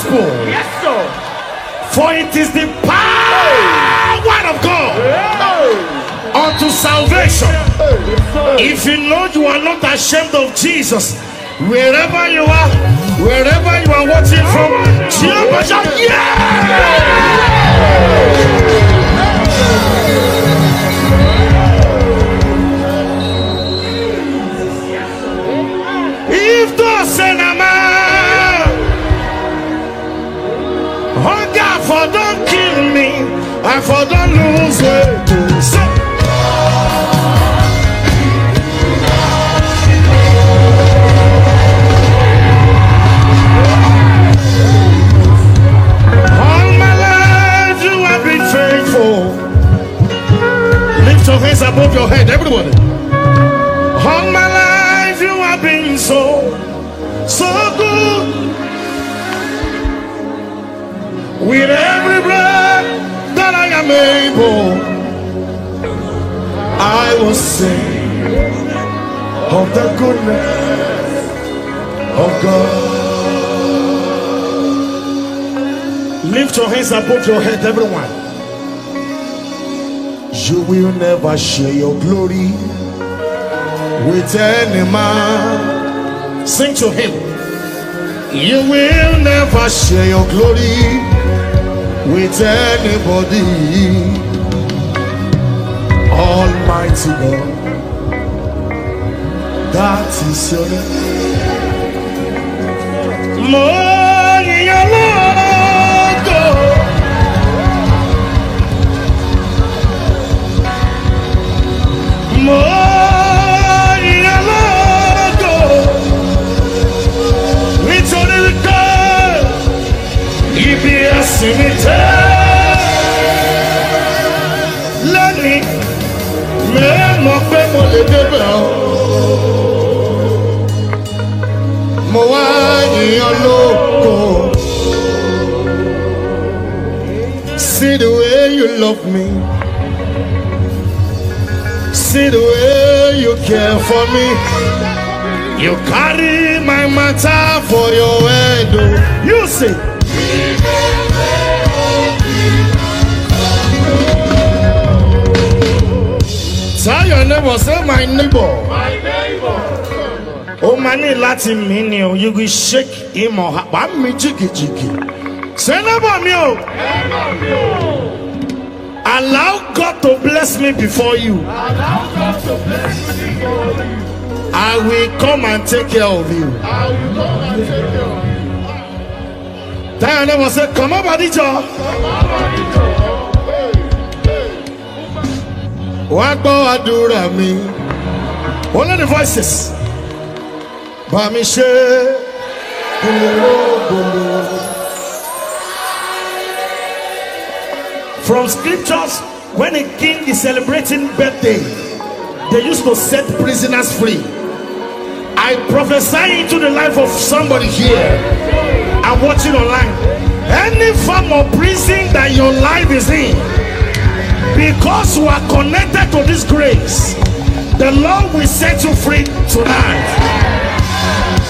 gospel. Yes, sir. For it is the power of God unto salvation. If you know you are not ashamed of Jesus, wherever you are watching from, if those say hunger for don't kill me, I for don't lose weight. So all my life you have been faithful. Lift your hands above your head, everybody. All my life you have been so good. With every breath that I am able, I will sing of the goodness of God. Lift your hands above your head, everyone. You will never share your glory with any man. Sing to him. You will never share your glory with anybody. Almighty God, that is your name. See the way you love me, see the way you care for me. You carry my matter for your head. You say, tell your neighbor, say my neighbor. My neighbor. Oh, money Latin meaning you will shake him or her. But me jiggy. Say neighbor me. Allow God to bless me before you. Allow God to bless me before you. I will come and take care of you. I will come and take care of you. Tell your neighbor, say, come on, buddy, Joe. What about Adura me? Only the voices. Bamishe. From scriptures, when a king is celebrating birthday, they used to set prisoners free. I prophesy into the life of somebody here and watching online. Any form of prison that your life is in, because you are connected to this grace, the Lord will set you free tonight.